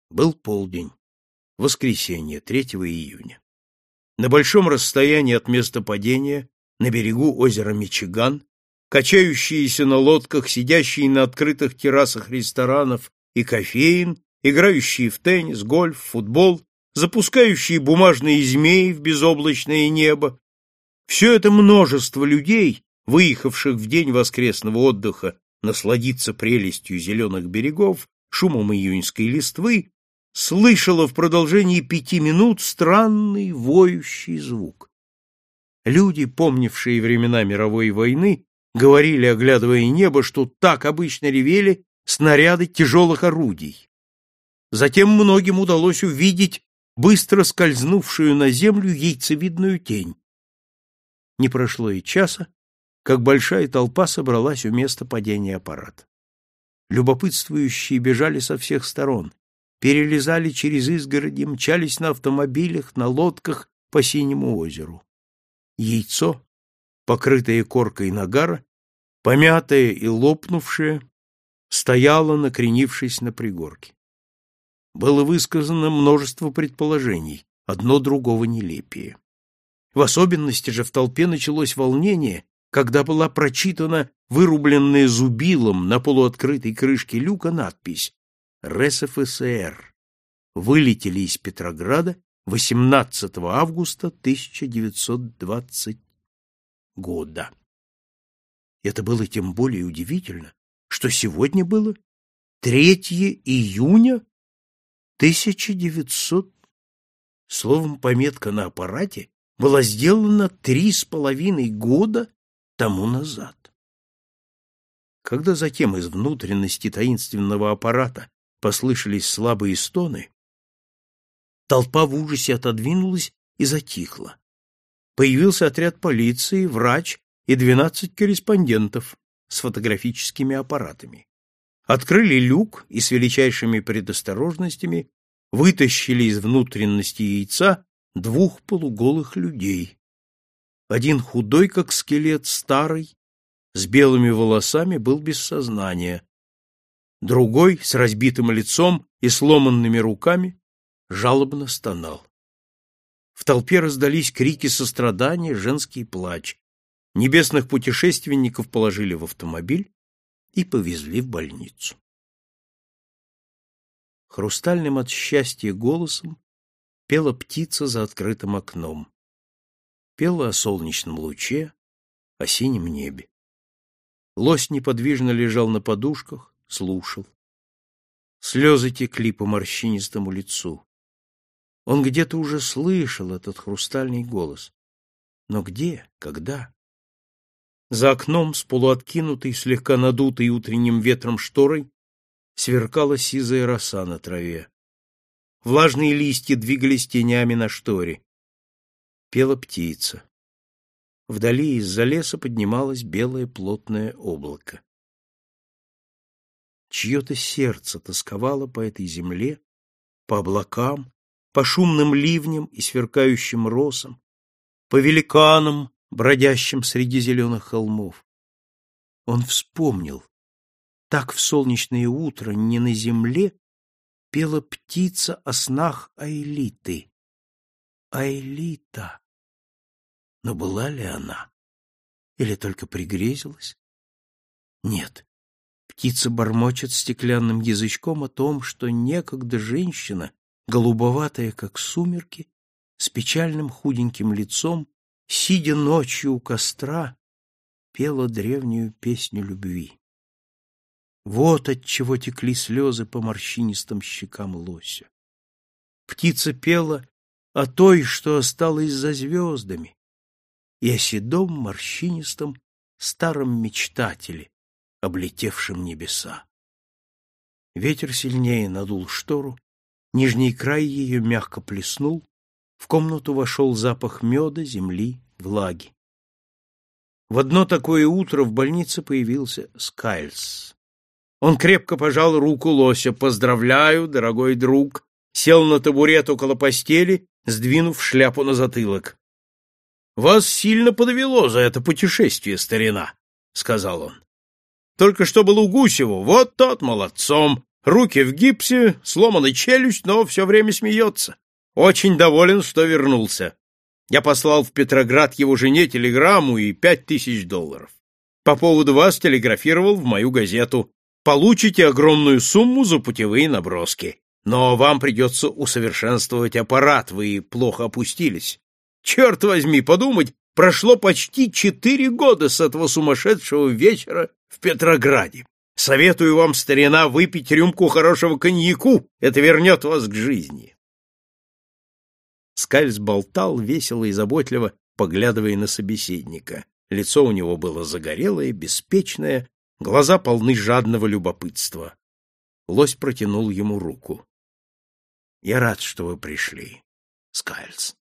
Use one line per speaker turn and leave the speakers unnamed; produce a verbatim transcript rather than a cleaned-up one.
Был полдень, воскресенье, третьего июня. На большом расстоянии от места падения, на берегу озера Мичиган, качающиеся на лодках, сидящие на открытых террасах ресторанов и кофеин, играющие в теннис, гольф, футбол, запускающие бумажные змеи в безоблачное небо. Все это множество людей, выехавших в день воскресного отдыха насладиться прелестью зеленых берегов, шумом июньской листвы, слышало в продолжении пяти минут странный воющий звук. Люди, помнившие времена мировой войны, говорили, оглядывая небо, что так обычно ревели снаряды тяжелых орудий. Затем многим удалось увидеть быстро скользнувшую на землю яйцевидную тень. Не прошло и часа, как большая толпа собралась у места падения аппарата. Любопытствующие бежали со всех сторон, перелезали через изгороди, мчались на автомобилях, на лодках по Синему озеру. Яйцо, покрытое коркой нагара, помятое и лопнувшее, стояло, накренившись на пригорке. Было высказано множество предположений, одно другого нелепее. В особенности же в толпе началось волнение, когда была прочитана вырубленная зубилом на полуоткрытой крышке люка надпись «РСФСР. Вылетели из Петрограда восемнадцатого августа тысяча девятьсот двадцатого года». Это было тем более удивительно, что сегодня было третьего июня тысяча девятисотого. Словом, пометка на аппарате была сделана три с половиной года тому назад. Когда затем из внутренности таинственного аппарата послышались слабые стоны, толпа в ужасе отодвинулась и затихла. Появился отряд полиции, врач и двенадцать корреспондентов с фотографическими аппаратами. Открыли люк и с величайшими предосторожностями вытащили из внутренности яйца двух полуголых людей. Один худой, как скелет, старый, с белыми волосами, был без сознания. Другой, с разбитым лицом и сломанными руками, жалобно стонал. В толпе раздались крики сострадания, женский плач. Небесных путешественников положили в автомобиль и повезли в больницу. Хрустальным от счастья голосом пела птица за открытым окном. Пела о солнечном луче, о синем небе. Лось неподвижно лежал на подушках, слушал. Слезы текли по морщинистому лицу. Он где-то уже слышал этот хрустальный голос. Но где, когда? За окном, с полуоткинутой, слегка надутой утренним ветром шторой, сверкала сизая роса на траве. Влажные листья двигались тенями на шторе. Пела птица. Вдали из-за леса поднималось белое плотное облако. Чье-то сердце тосковало по этой земле, по облакам, по шумным ливням и сверкающим росам, по великанам, бродящим среди зеленых холмов. Он вспомнил. Так в солнечное утро не на земле пела птица о снах Аэлиты. Аэлита. Но была ли она? Или только пригрезилась? Нет. Птица бормочет стеклянным язычком о том, что некогда женщина, голубоватая, как сумерки, с печальным худеньким лицом, сидя ночью у костра, пела древнюю песню любви. Вот отчего текли слезы по морщинистым щекам лося. Птица пела о той, что осталась за звездами, и о седом, морщинистом, старом мечтателе, облетевшем небеса. Ветер сильнее надул штору, нижний край ее мягко плеснул, в комнату вошел запах меда, земли, влаги. В одно такое утро в больнице появился Скайльс. Он крепко пожал руку лося. «Поздравляю, дорогой друг!» Сел на табурет около постели, сдвинув шляпу на затылок. «Вас сильно подвело за это путешествие, старина», — сказал он. «Только что был у Гусева, вот тот молодцом, Руки в гипсе, сломана челюсть, но все время смеется. Очень доволен, что вернулся. Я послал в Петроград его жене телеграмму и пять тысяч долларов. По поводу вас телеграфировал в мою газету. Получите огромную сумму за путевые наброски. Но вам придется усовершенствовать аппарат, вы плохо опустились. Черт возьми, подумать, прошло почти четыре года с этого сумасшедшего вечера в Петрограде. Советую вам, старина, выпить рюмку хорошего коньяку, это вернет вас к жизни. Скальц болтал весело и заботливо, поглядывая на собеседника. Лицо у него было загорелое, беспечное, глаза полны жадного любопытства. Лось протянул ему руку. — Я рад, что вы пришли, Скальц.